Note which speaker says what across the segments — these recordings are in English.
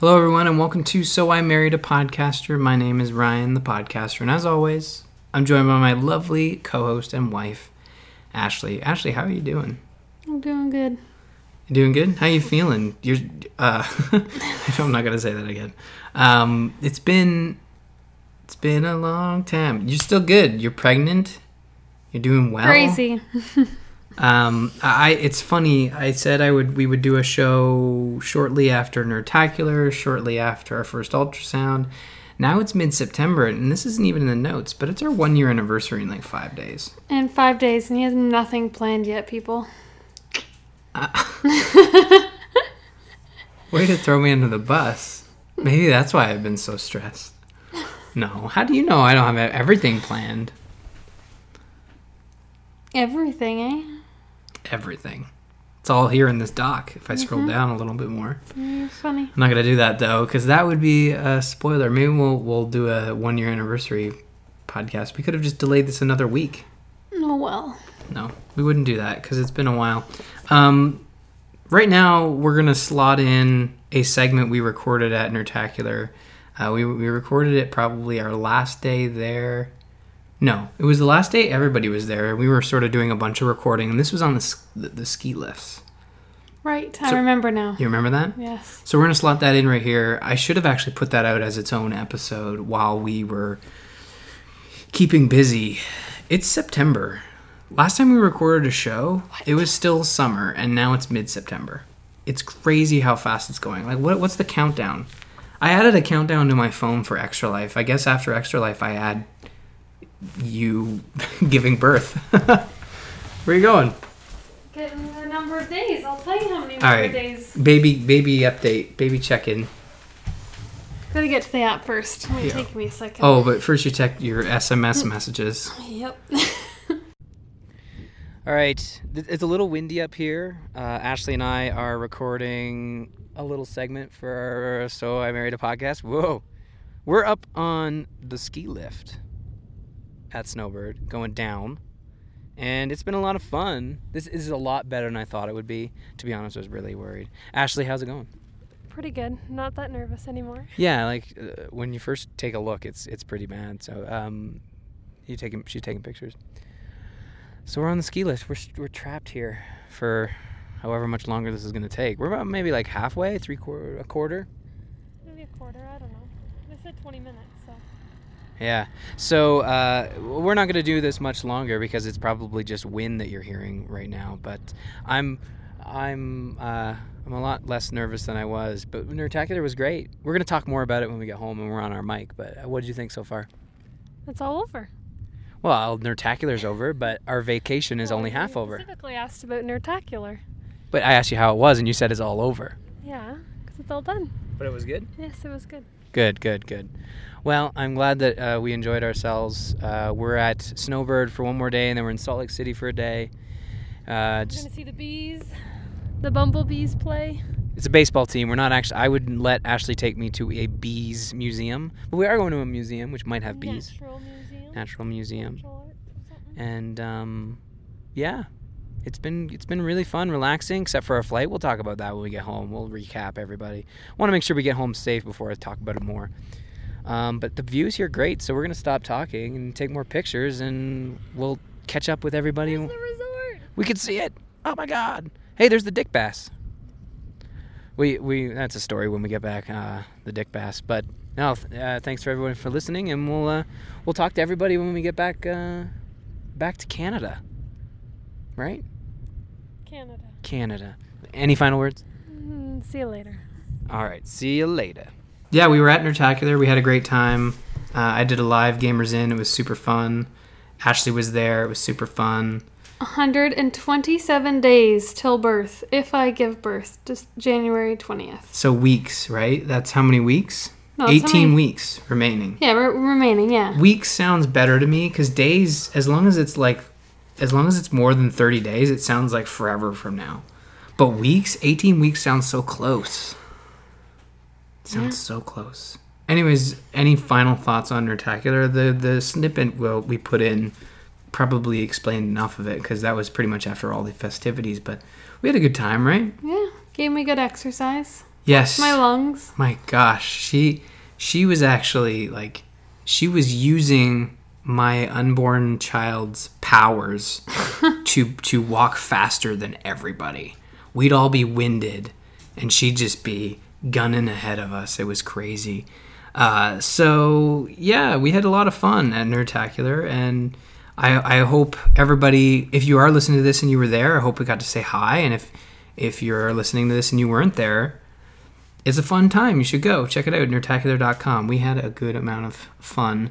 Speaker 1: Hello, everyone, and welcome to So I Married a Podcaster. My name is Ryan, the podcaster, and as always, I'm joined by my lovely co-host and wife, Ashley. Ashley, how are you doing?
Speaker 2: I'm doing good.
Speaker 1: You doing good? How you feeling? I'm not gonna say that again. It's been a long time. You're still good. You're pregnant. You're doing well.
Speaker 2: Crazy.
Speaker 1: It's funny. I said we would do a show shortly after Nerdtacular, shortly after our first ultrasound. Now it's mid-September, and this isn't even in the notes, but it's our 1-year anniversary in like 5 days.
Speaker 2: In 5 days, and he has nothing planned yet, people.
Speaker 1: Way to throw me under the bus. Maybe that's why I've been so stressed. No, how do you know I don't have everything planned?
Speaker 2: Everything, eh?
Speaker 1: Everything. It's all here in this doc. If I scroll down a little bit more.
Speaker 2: You're funny.
Speaker 1: I'm not gonna do that though, because that would be a spoiler. Maybe we'll do a 1-year anniversary podcast. We could have just delayed this another week.
Speaker 2: Oh well.
Speaker 1: No, we wouldn't do that because it's been a while. Right now, we're gonna slot in a segment we recorded at Nerdtacular. We recorded it probably our last day there. No, it was the last day everybody was there. We were sort of doing a bunch of recording, and this was on the ski lifts.
Speaker 2: Right, I remember now.
Speaker 1: You remember that?
Speaker 2: Yes.
Speaker 1: So we're going to slot that in right here. I should have actually put that out as its own episode while we were keeping busy. It's September. Last time we recorded a show, It was still summer, and now it's mid-September. It's crazy how fast it's going. Like, what's the countdown? I added a countdown to my phone for Extra Life. I guess after Extra Life, I add you giving birth. Where are you going?
Speaker 2: Getting the number of days. I'll tell you how many
Speaker 1: All
Speaker 2: of days.
Speaker 1: Baby update. Baby check-in.
Speaker 2: Gotta get to the app first. It might take me a second.
Speaker 1: Oh, but first you check your SMS messages.
Speaker 2: Yep.
Speaker 1: All right. It's a little windy up here. Ashley and I are recording a little segment for our So I Married a Podcast. Whoa. We're up on the ski lift at Snowbird, going down, and it's been a lot of fun. This is a lot better than I thought it would be. To be honest, I was really worried. Ashley, how's it going?
Speaker 2: Pretty good. Not that nervous anymore.
Speaker 1: Yeah, like when you first take a look, it's pretty bad. So she's taking pictures. So we're on the ski lift. We're trapped here for however much longer this is going to take. We're about maybe like halfway, a quarter.
Speaker 2: Maybe a quarter. I don't know. They said 20 minutes. So.
Speaker 1: Yeah. So we're not going to do this much longer because it's probably just wind that you're hearing right now. But I'm a lot less nervous than I was. But Nerdtacular was great. We're going to talk more about it when we get home and we're on our mic. But what did you think so far?
Speaker 2: It's all over.
Speaker 1: Well, Nerdtacular's over, but our vacation is only half over.
Speaker 2: I specifically asked about Nerdtacular.
Speaker 1: But I asked you how it was, and you said it's all over.
Speaker 2: Yeah, because it's all done.
Speaker 1: But it was good?
Speaker 2: Yes, it was good.
Speaker 1: Good. Well, I'm glad that we enjoyed ourselves. We're at Snowbird for one more day, and then we're in Salt Lake City for a day.
Speaker 2: We're going to see the bees, the bumblebees play.
Speaker 1: It's a baseball team. We're not actually... I wouldn't let Ashley take me to a bees museum. But we are going to a museum, which might have bees. Natural museum. And, yeah. It's been really fun, relaxing, except for our flight. We'll talk about that when we get home. We'll recap everybody. Want to make sure we get home safe before I talk about it more. But the views here are great, so we're going to stop talking and take more pictures, and we'll catch up with everybody.
Speaker 2: There's the resort. We
Speaker 1: can see it. Oh, my God. Hey, there's the Dick Bass. We that's a story when we get back, the Dick Bass. But no, thanks for everyone for listening, and we'll talk to everybody when we get back to Canada. Right? Canada. Any final words?
Speaker 2: See you later.
Speaker 1: All right. See you later. Yeah, we were at Nerdtacular. We had a great time. I did a live Gamers In. It was super fun. Ashley was there. It was super fun.
Speaker 2: 127 days till birth, if I give birth, just January 20th.
Speaker 1: So weeks, right? That's how many weeks?
Speaker 2: No,
Speaker 1: 18 weeks remaining.
Speaker 2: Yeah, remaining, yeah.
Speaker 1: Weeks sounds better to me because days, as long as it's more than 30 days, it sounds like forever from now. But weeks, 18 weeks sounds so close. Sounds so close. Anyways, any final thoughts on Nerdtacular? The snippet we put in probably explained enough of it because that was pretty much after all the festivities. But we had a good time, right?
Speaker 2: Yeah, gave me good exercise.
Speaker 1: Yes.
Speaker 2: My lungs.
Speaker 1: My gosh, she was actually like, she was using my unborn child's powers to walk faster than everybody. We'd all be winded, and she'd just be gunning ahead of us. It was crazy. So yeah, we had a lot of fun at Nerdtacular, and I hope everybody, if you are listening to this and you were there, I hope we got to say hi. And if you're listening to this and you weren't there, it's a fun time. You should go check it out, nerdtacular.com. We had a good amount of fun.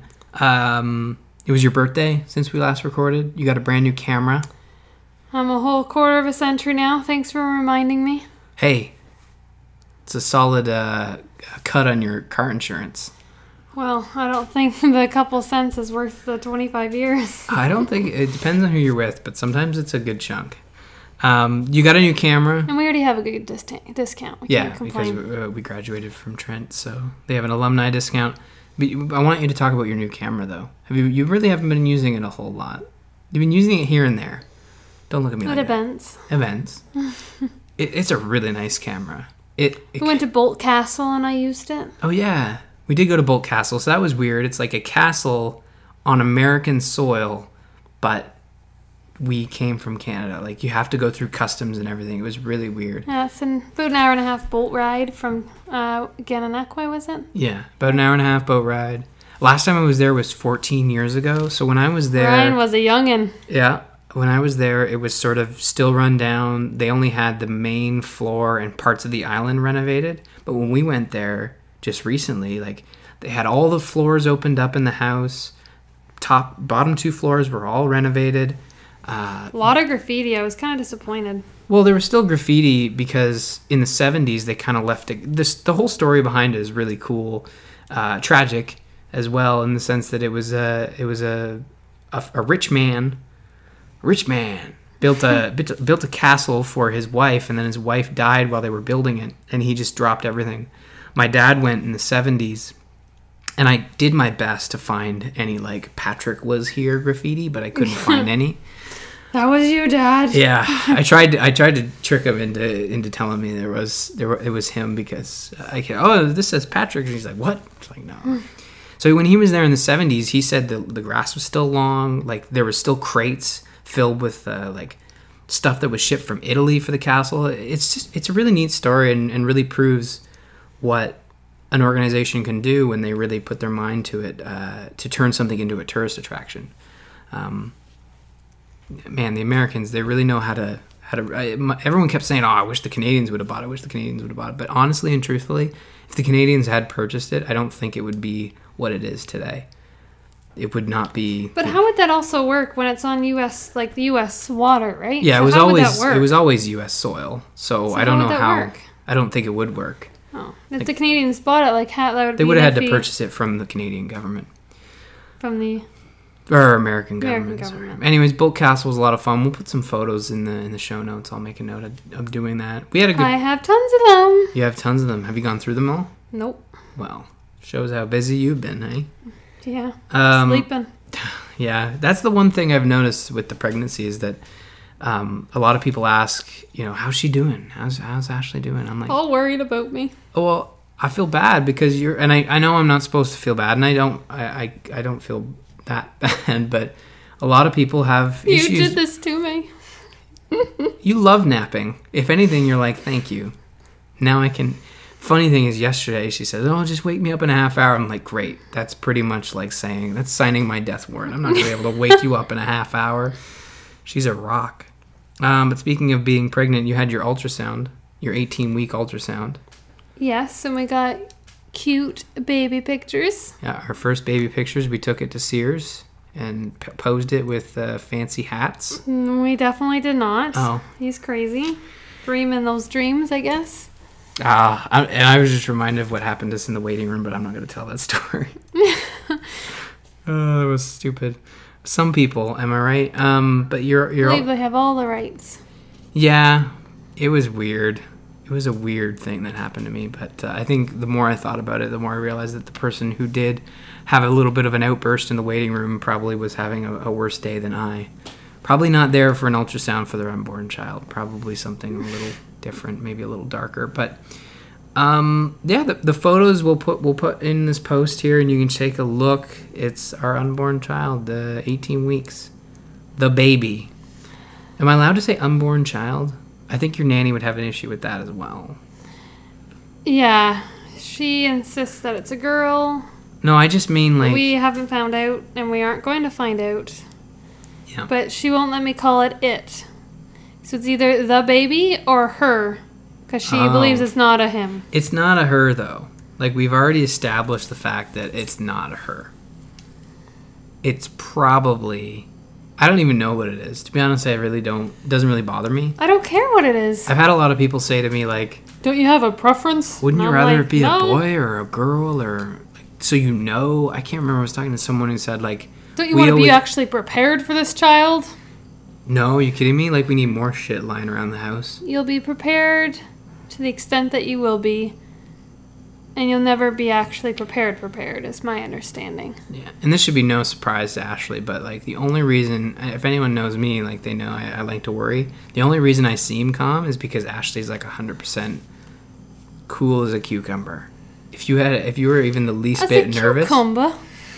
Speaker 1: It was your birthday since we last recorded. You got a brand new camera.
Speaker 2: I'm a whole quarter of a century now. Thanks for reminding me.
Speaker 1: Hey, it's a solid cut on your car insurance.
Speaker 2: Well, I don't think the couple cents is worth the 25 years.
Speaker 1: I don't think, it depends on who you're with, but sometimes it's a good chunk. You got a new camera.
Speaker 2: And we already have a good discount. We can't complain.
Speaker 1: Because we graduated from Trent, so they have an alumni discount. But I want you to talk about your new camera, though. You really haven't been using it a whole lot. You've been using it here and there. Don't look at me like that. At events. It's a really nice camera. We
Speaker 2: went to Bolt Castle and I used it.
Speaker 1: Oh, yeah. We did go to Bolt Castle, so that was weird. It's like a castle on American soil, but we came from Canada. Like, you have to go through customs and everything. It was really weird.
Speaker 2: Yeah, it's about an hour and a half boat ride from Gananoque, was it?
Speaker 1: Yeah, about an hour and a half boat ride. Last time I was there was 14 years ago. So when I was there...
Speaker 2: Ryan was a youngin'.
Speaker 1: Yeah. When I was there, it was sort of still run down. They only had the main floor and parts of the island renovated. But when we went there just recently, like, they had all the floors opened up in the house. Bottom 2 floors were all renovated.
Speaker 2: A lot of graffiti. I was kind of disappointed.
Speaker 1: Well, there was still graffiti because in the 70s they kind of left it. The whole story behind it is really cool, tragic as well, in the sense that it was a rich man built a castle for his wife, and then his wife died while they were building it, and he just dropped everything. My dad went in the 70s, and I did my best to find any like "Patrick was here" graffiti, but I couldn't find any.
Speaker 2: That was you, Dad.
Speaker 1: Yeah, I tried to trick him into telling me it was him, because this says Patrick, and he's like, what? It's like, no. So when he was there in the 70s, he said the grass was still long, like there was still crates filled with like stuff that was shipped from Italy for the castle. It's a really neat story, and really proves what an organization can do when they really put their mind to it, to turn something into a tourist attraction. Man, the Americans, they really know how to. Everyone kept saying, "Oh, I wish the Canadians would have bought it." But honestly and truthfully, if the Canadians had purchased it, I don't think it would be what it is today. It would not be.
Speaker 2: But how would that also work when it's on U.S. like the U.S. water, right?
Speaker 1: Yeah,
Speaker 2: so
Speaker 1: it was always U.S. soil. So I don't know how. Work? I don't think it would work.
Speaker 2: Oh, if the Canadians bought it,
Speaker 1: they would have had to purchase it from the Canadian government. Or American government. Anyways, Bolt Castle was a lot of fun. We'll put some photos in the show notes. I'll make a note of doing that. We had a good.
Speaker 2: I have tons of them.
Speaker 1: You have tons of them. Have you gone through them all?
Speaker 2: Nope.
Speaker 1: Well, shows how busy you've been, eh?
Speaker 2: Yeah. Sleeping.
Speaker 1: Yeah, that's the one thing I've noticed with the pregnancy is that a lot of people ask, how's she doing? How's Ashley doing? I'm like,
Speaker 2: all worried about me.
Speaker 1: Oh, well, I feel bad because I know I'm not supposed to feel bad, and I don't feel that bad, but a lot of people have issues.
Speaker 2: You did this to me.
Speaker 1: You love napping. If anything, you're like, thank you. Now I can. Funny thing is, yesterday she said, "Oh, just wake me up in a half hour." I'm like, great. That's pretty much like that's signing my death warrant. I'm not gonna be able to wake you up in a half hour. She's a rock. But speaking of being pregnant, you had your ultrasound, your 18-week ultrasound.
Speaker 2: Yes, and we got cute baby pictures.
Speaker 1: Yeah, our first baby pictures, we took it to Sears and posed it with fancy hats.
Speaker 2: We definitely did not.
Speaker 1: Oh.
Speaker 2: He's crazy. Dreaming those dreams, I guess.
Speaker 1: And I was just reminded of what happened to us in the waiting room, but I'm not going to tell that story. Oh, that was stupid. Some people, am I right? But you're. I
Speaker 2: believe they have all the rights.
Speaker 1: Yeah, it was weird. It was a weird thing that happened to me, but I think the more I thought about it, the more I realized that the person who did have a little bit of an outburst in the waiting room probably was having a worse day than I. Probably not there for an ultrasound for their unborn child. Probably something a little different, maybe a little darker. But Yeah, the photos we'll put in this post here, and you can take a look. It's our unborn child, the 18 weeks, the baby. Am I allowed to say unborn child? I think your nanny would have an issue with that as well.
Speaker 2: Yeah, she insists that it's a girl.
Speaker 1: No, I just mean like...
Speaker 2: We haven't found out, and we aren't going to find out.
Speaker 1: Yeah.
Speaker 2: But she won't let me call it. So it's either the baby or her, because she believes it's not a him.
Speaker 1: It's not a her, though. Like, we've already established the fact that it's not a her. It's probably... I don't even know what it is. To be honest, I really don't... It doesn't really bother me.
Speaker 2: I don't care what it is.
Speaker 1: I've had a lot of people say to me, like...
Speaker 2: Don't you have a preference?
Speaker 1: Wouldn't you rather it be a boy or a girl or... So you know... I can't remember. I was talking to someone who said, like...
Speaker 2: Don't you want to be actually prepared for this child?
Speaker 1: No, are you kidding me? Like, we need more shit lying around the house.
Speaker 2: You'll be prepared to the extent that you will be. And you'll never be actually prepared, is my understanding.
Speaker 1: Yeah, and this should be no surprise to Ashley, but, like, the only reason, if anyone knows me, like, they know I like to worry. The only reason I seem calm is because Ashley's, like, 100% cool as a cucumber. If you were even the least bit nervous...
Speaker 2: Cucumber.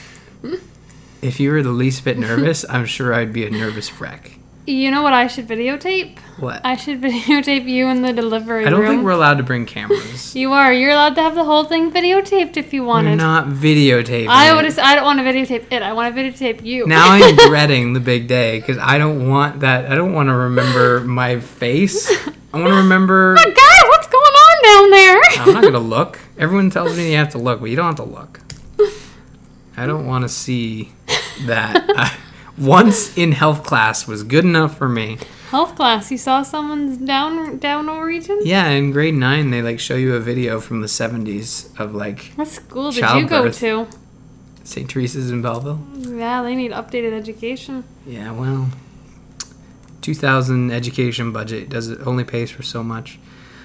Speaker 1: If you were the least bit nervous, I'm sure I'd be a nervous wreck.
Speaker 2: You know what I should videotape?
Speaker 1: What?
Speaker 2: I should videotape you in the delivery room.
Speaker 1: I don't think we're allowed to bring cameras.
Speaker 2: You are. You're allowed to have the whole thing videotaped if you wanted.
Speaker 1: We're not videotaping
Speaker 2: I don't want to videotape it. I want to videotape you.
Speaker 1: Now I'm dreading the big day because I don't want that. I don't want to remember my face. I want to remember...
Speaker 2: Oh my God, what's going on down there?
Speaker 1: I'm not going to look. Everyone tells me you have to look, but you don't have to look. I don't want to see that. Once in health class was good enough for me.
Speaker 2: Health class? You saw someone's down region?
Speaker 1: Yeah, in grade 9, they like show you a video from the 70s of like...
Speaker 2: What school did you go to?
Speaker 1: St. Teresa's in Belleville.
Speaker 2: Yeah, they need updated education.
Speaker 1: Yeah, well, 2000 education budget only pays for so much.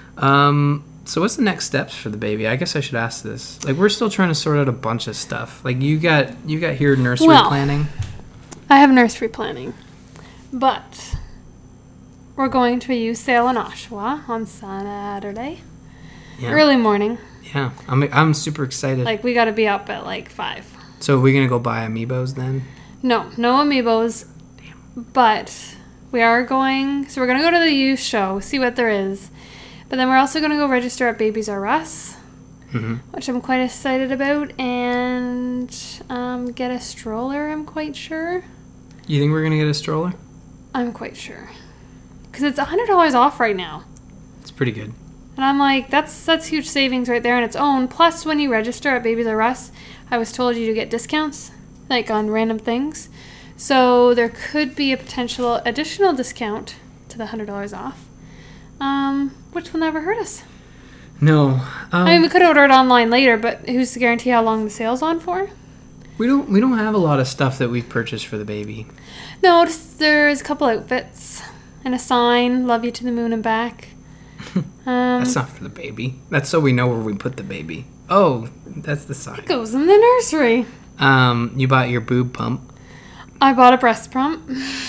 Speaker 1: So what's the next steps for the baby? I guess I should ask this. Like, we're still trying to sort out a bunch of stuff. Like, you got here nursery planning.
Speaker 2: I have nursery planning, but we're going to a youth sale in Oshawa on Saturday, early morning.
Speaker 1: Yeah, I'm super excited.
Speaker 2: Like, we got to be up at like 5.
Speaker 1: So are we gonna go buy amiibos then?
Speaker 2: No amiibos. But we are going. So we're gonna go to the youth show, see what there is, but then we're also gonna go register at Babies R Us. Mm-hmm. Which I'm quite excited about, and get a stroller, I'm quite sure.
Speaker 1: You think we're going to get a stroller?
Speaker 2: I'm quite sure. Because it's $100 off right now.
Speaker 1: It's pretty good.
Speaker 2: And I'm like, that's huge savings right there on its own. Plus, when you register at Babies R Us, I was told you to get discounts, like on random things. So there could be a potential additional discount to the $100 off, which will never hurt us.
Speaker 1: No.
Speaker 2: I mean, we could order it online later, but who's to guarantee how long the sale's on for?
Speaker 1: We don't have a lot of stuff that we've purchased for the baby.
Speaker 2: No, there's a couple outfits and a sign, "Love you to the moon and back."
Speaker 1: That's not for the baby. That's so we know where we put the baby. Oh, that's the sign.
Speaker 2: It goes in the nursery.
Speaker 1: You bought your boob pump.
Speaker 2: I bought a breast pump.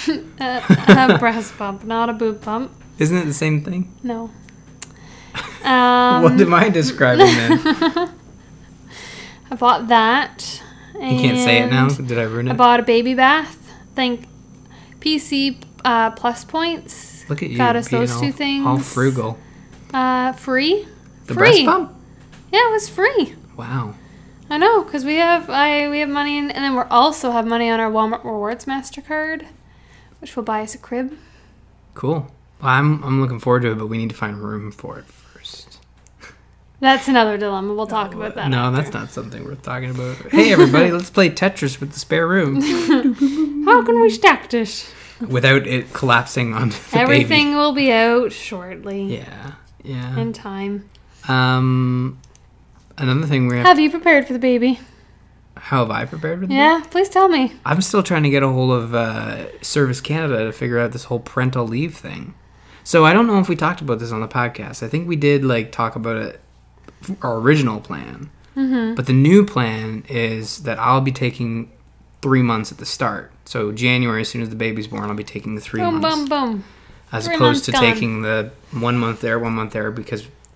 Speaker 2: A breast pump, not a boob pump.
Speaker 1: Isn't it the same thing?
Speaker 2: No.
Speaker 1: What am I describing then?
Speaker 2: I bought that.
Speaker 1: You can't say it now? Did I ruin it?
Speaker 2: I bought a baby bath. Thank PC Plus Points.
Speaker 1: Look at you.
Speaker 2: Got us those two things.
Speaker 1: All frugal.
Speaker 2: Free?
Speaker 1: The breast pump?
Speaker 2: Yeah, it was free.
Speaker 1: Wow.
Speaker 2: I know, because we have money, and then we also have money on our Walmart Rewards MasterCard, which will buy us a crib.
Speaker 1: Cool. Well, I'm looking forward to it, but we need to find room for it first.
Speaker 2: That's another dilemma. We'll talk about that.
Speaker 1: No,
Speaker 2: after.
Speaker 1: That's not something worth talking about. Hey, everybody, let's play Tetris with the spare room.
Speaker 2: How can we stack this?
Speaker 1: Without it collapsing on the
Speaker 2: Everything
Speaker 1: baby.
Speaker 2: Will be out shortly.
Speaker 1: Yeah.
Speaker 2: In time.
Speaker 1: Another thing we
Speaker 2: have you prepared for the baby?
Speaker 1: How have I prepared for the baby?
Speaker 2: Yeah, please tell me.
Speaker 1: I'm still trying to get a hold of Service Canada to figure out this whole parental leave thing. So I don't know if we talked about this on the podcast. I think we did talk about it, our original plan. Mm-hmm. But the new plan is that I'll be taking 3 months at the start. So January, as soon as the baby's born, I'll be taking the 3 months.
Speaker 2: Boom.
Speaker 1: As opposed to taking the 1 month there, 1 month there, because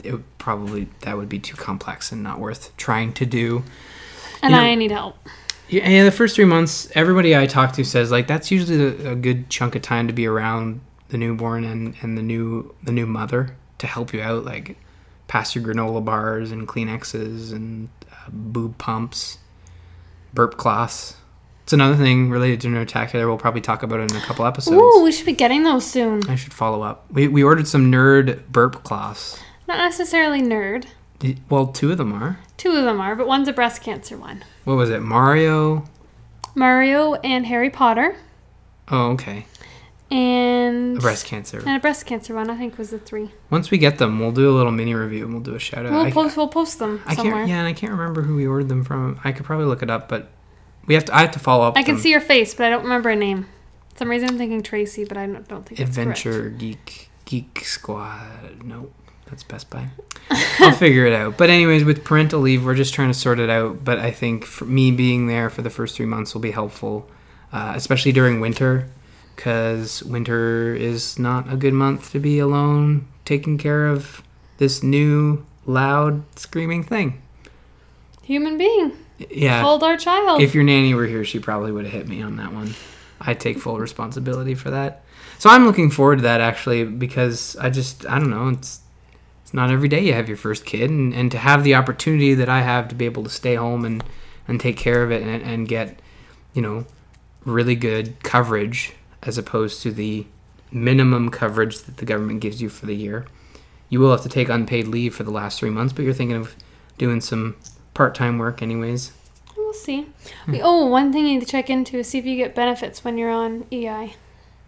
Speaker 1: that would be too complex and not worth trying to do.
Speaker 2: And I need help.
Speaker 1: Yeah, the first 3 months, everybody I talk to says like that's usually a good chunk of time to be around the newborn and the new mother to help you out, like pass your granola bars and Kleenexes and boob pumps, burp cloths. It's another thing related to Nerdtacular. We'll probably talk about it in a couple episodes.
Speaker 2: Ooh, we should be getting those soon.
Speaker 1: I should follow up. We ordered some nerd burp cloths.
Speaker 2: Not necessarily nerd.
Speaker 1: Well, 2 of them are.
Speaker 2: 2 of them are, but one's a breast cancer one.
Speaker 1: What was it? Mario
Speaker 2: and Harry Potter.
Speaker 1: Oh, okay.
Speaker 2: And
Speaker 1: a breast cancer.
Speaker 2: And a breast cancer one, I think, was the 3.
Speaker 1: Once we get them, we'll do a little mini review and we'll do a shout out.
Speaker 2: We'll post them somewhere.
Speaker 1: And I can't remember who we ordered them from. I could probably look it up, but I have to follow up.
Speaker 2: I can see your face, but I don't remember a name. For some reason I'm thinking Tracy, but I don't think that's
Speaker 1: Adventure Geek Squad. No, that's Best Buy. I'll figure it out. But anyways, with parental leave, we're just trying to sort it out. But I think for me being there for the first 3 months will be helpful, especially during winter, because winter is not a good month to be alone taking care of this new loud screaming thing.
Speaker 2: Human being.
Speaker 1: Yeah.
Speaker 2: Hold our child.
Speaker 1: If your nanny were here, she probably would have hit me on that one. I take full responsibility for that. So I'm looking forward to that, actually, because I don't know, it's not every day you have your first kid, and to have the opportunity that I have to be able to stay home and take care of it and get, really good coverage as opposed to the minimum coverage that the government gives you for the year. You will have to take unpaid leave for the last 3 months, but you're thinking of doing some part-time work anyways.
Speaker 2: We'll see. One thing you need to check into is see if you get benefits when you're on EI.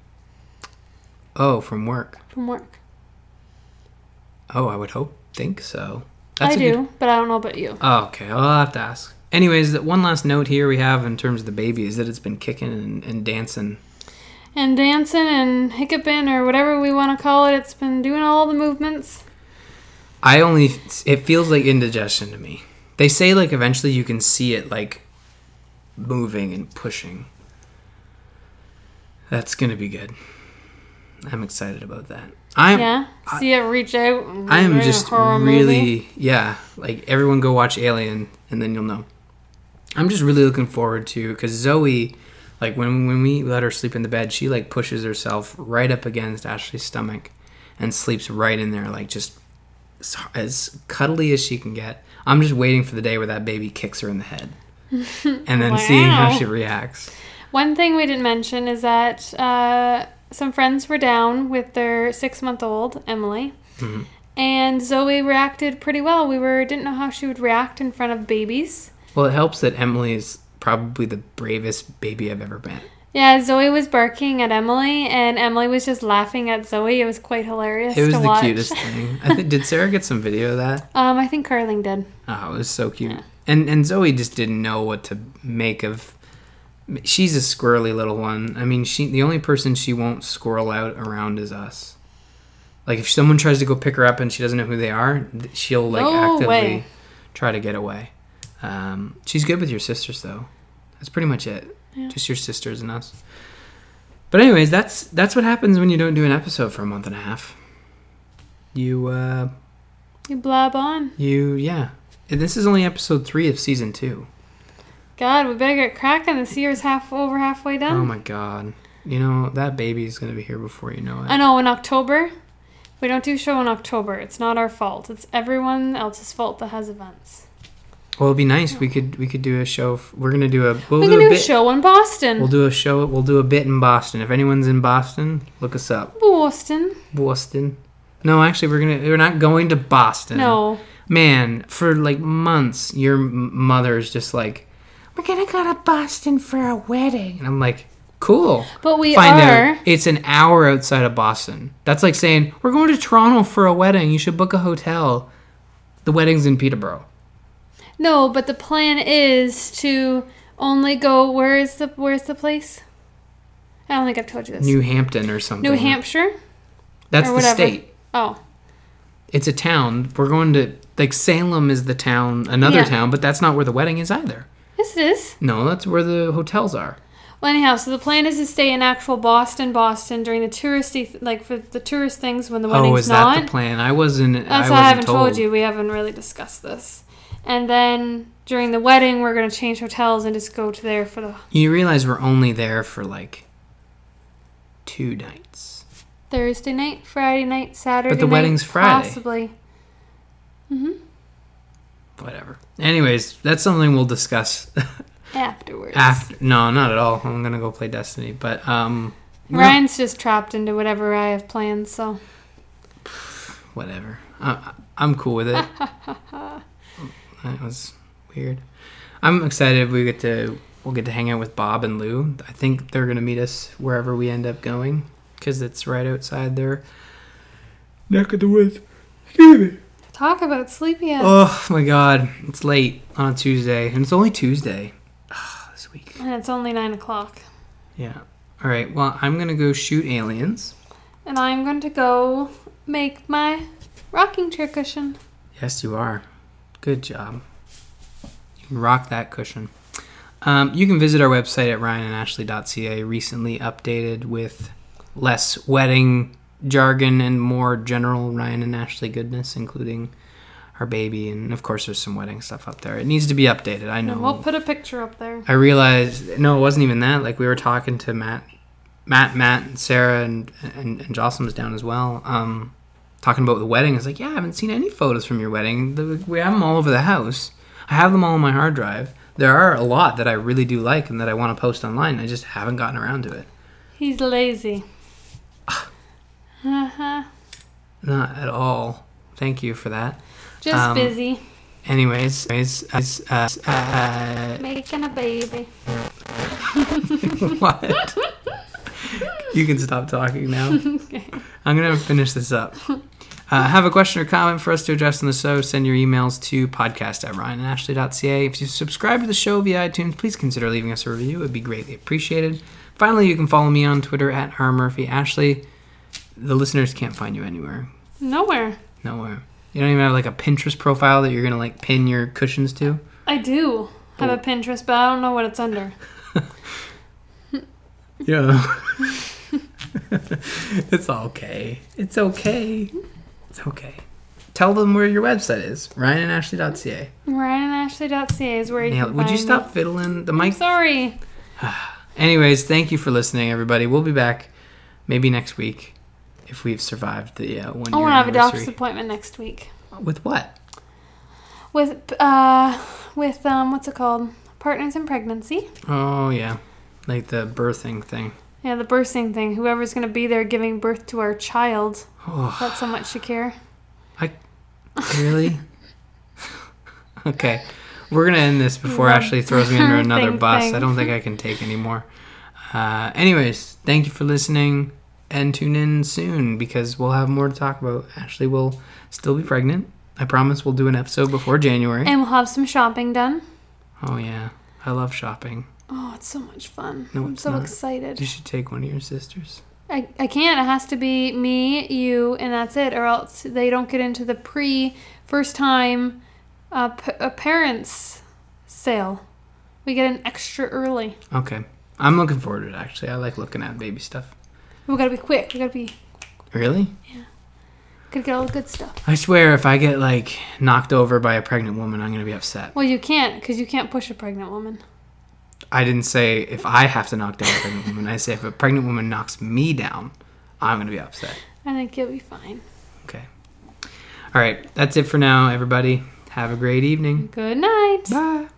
Speaker 1: Oh, from work.
Speaker 2: From work.
Speaker 1: Oh, I would think so.
Speaker 2: I do, but I don't know about you.
Speaker 1: Oh, okay. I'll have to ask. Anyways, one last note here we have in terms of the baby is that it's been kicking and dancing.
Speaker 2: And dancing and hiccuping or whatever we want to call it. It's been doing all the movements.
Speaker 1: It feels like indigestion to me. They say, like, eventually you can see it, like, moving and pushing. That's going to be good. I'm excited about that.
Speaker 2: See it reach out.
Speaker 1: I am just really, like, everyone go watch Alien, and then you'll know. I'm just really looking forward to, because Zoe, like, when we let her sleep in the bed, she, like, pushes herself right up against Ashley's stomach and sleeps right in there, like, just as cuddly as she can get. I'm just waiting for the day where that baby kicks her in the head. And then seeing how she reacts.
Speaker 2: One thing we didn't mention is that some friends were down with their 6-month-old, Emily. Mm-hmm. And Zoe reacted pretty well. We didn't know how she would react in front of babies. Well, it helps that Emily is probably the bravest baby I've ever met. Yeah, Zoe was barking at Emily, and Emily was just laughing at Zoe. It was quite hilarious to watch. It was the cutest thing. Did Sarah get some video of that? I think Carling did. Oh, it was so cute. Yeah. And Zoe just didn't know what to make of... She's a squirrely little one. I mean, the only person she won't squirrel out around is us. Like, if someone tries to go pick her up and she doesn't know who they are, she'll, like, actively try to get away. She's good with your sisters, though. That's pretty much it. Yeah. Just your sisters and us. But anyways, that's what happens when you don't do an episode for a month and a half. You blab on. And this is only episode 3 of season 2. God, we better get cracking. This year's over halfway done. Oh my God. That baby's going to be here before you know it. I know, in October. We don't do a show in October. It's not our fault. It's everyone else's fault that has events. Well, it'd be nice. We could do a show. We're gonna do a. We can do a show in Boston. We'll do a show. We'll do a bit in Boston. If anyone's in Boston, look us up. Boston. No, actually, we're not going to Boston. No. Man, for like months, your mother's just like, we're gonna go to Boston for a wedding, and I'm like, cool. But Find out it's an hour outside of Boston. That's like saying we're going to Toronto for a wedding. You should book a hotel. The wedding's in Peterborough. No, but the plan is to only go... Where's the place? I don't think I've told you this. New Hampton or something. New Hampshire? That's the state. Oh. It's a town. We're going to... Like, Salem is the town, another town, but that's not where the wedding is either. Yes, it is. No, that's where the hotels are. Well, anyhow, so the plan is to stay in actual Boston during the touristy, for the tourist things when the wedding's not.
Speaker 1: Oh, is that the plan? I wasn't
Speaker 2: That's why I haven't told you. We haven't really discussed this. And then during the wedding, we're going to change hotels and just go to there for the...
Speaker 1: You realize we're only there for, 2 nights.
Speaker 2: Thursday night, Friday night, Saturday night.
Speaker 1: But the wedding's Friday.
Speaker 2: Possibly. Mm-hmm.
Speaker 1: Whatever. Anyways, that's something we'll discuss...
Speaker 2: Afterwards.
Speaker 1: No, not at all. I'm gonna go play Destiny, but
Speaker 2: Ryan's just trapped into whatever I have planned, so
Speaker 1: whatever. I'm cool with it. That was weird. I'm excited. We'll get to hang out with Bob and Lou. I think they're gonna meet us wherever we end up going because it's right outside their neck of the woods. Excuse me.
Speaker 2: Talk about sleepyheads.
Speaker 1: Oh my God, it's late on a Tuesday, and it's only Tuesday. This week.
Speaker 2: And it's only 9:00.
Speaker 1: Yeah. All right. Well, I'm going to go shoot aliens.
Speaker 2: And I'm going to go make my rocking chair cushion.
Speaker 1: Yes, you are. Good job. You can rock that cushion. You can visit our website at ryanandashley.ca, recently updated with less wedding jargon and more general Ryan and Ashley goodness, including our baby, and of course there's some wedding stuff up there. It needs to be updated. I know.
Speaker 2: And we'll put a picture up there.
Speaker 1: I realized it wasn't even that. We were talking to Matt, and Sarah, and Jocelyn was down as well. Talking about the wedding. I was like, yeah, I haven't seen any photos from your wedding. We have them all over the house. I have them all on my hard drive. There are a lot that I really do like and that I want to post online. I just haven't gotten around to it.
Speaker 2: He's lazy. Uh-huh.
Speaker 1: Not at all. Thank you for that.
Speaker 2: Just busy.
Speaker 1: Anyways,
Speaker 2: making a baby.
Speaker 1: What? You can stop talking now.
Speaker 2: Okay.
Speaker 1: I'm going to finish this up. Have a question or comment for us to address on the show, send your emails to podcast@ryanandashley.ca. If you subscribe to the show via iTunes, please consider leaving us a review. It would be greatly appreciated. Finally, you can follow me on Twitter @RMurphyAshley. The listeners can't find you anywhere.
Speaker 2: Nowhere.
Speaker 1: You don't even have a Pinterest profile that you're going to pin your cushions to?
Speaker 2: I do have a Pinterest, but I don't know what it's under.
Speaker 1: Yeah. It's okay. It's okay. Tell them where your website is. ryanandashley.ca.
Speaker 2: ryanandashley.ca is where you can find me.
Speaker 1: Would you stop fiddling the mic?
Speaker 2: I'm sorry.
Speaker 1: Anyways, thank you for listening, everybody. We'll be back maybe next week if we've survived the 1 year anniversary.
Speaker 2: I want to have a doctor's appointment next week.
Speaker 1: With what?
Speaker 2: With what's it called? Partners in pregnancy.
Speaker 1: Oh, yeah. The birthing thing.
Speaker 2: Yeah, the birthing thing. Whoever's going to be there giving birth to our child.
Speaker 1: Oh.
Speaker 2: That's how much you care.
Speaker 1: Really? Okay. We're going to end this before Ashley throws me under another bus. I don't think I can take any more. Anyways, thank you for listening. And tune in soon because we'll have more to talk about. Ashley will still be pregnant. I promise we'll do an episode before January.
Speaker 2: And we'll have some shopping done.
Speaker 1: Oh, yeah. I love shopping.
Speaker 2: Oh, it's so much fun.
Speaker 1: No,
Speaker 2: I'm so excited.
Speaker 1: You should take one of your sisters.
Speaker 2: I can't. It has to be me, you, and that's it. Or else they don't get into the first time parents sale. We get an extra early.
Speaker 1: Okay. I'm looking forward to it, actually. I like looking at baby stuff.
Speaker 2: We gotta be quick. We gotta be...
Speaker 1: Really?
Speaker 2: Yeah. Gotta get all the good stuff.
Speaker 1: I swear if I get, knocked over by a pregnant woman, I'm gonna be upset.
Speaker 2: Well, you can't, because you can't push a pregnant woman.
Speaker 1: I didn't say if I have to knock down a pregnant woman. I say if a pregnant woman knocks me down, I'm gonna be upset.
Speaker 2: I think you'll be fine.
Speaker 1: Okay. All right. That's it for now, everybody. Have a great evening.
Speaker 2: Good night.
Speaker 1: Bye.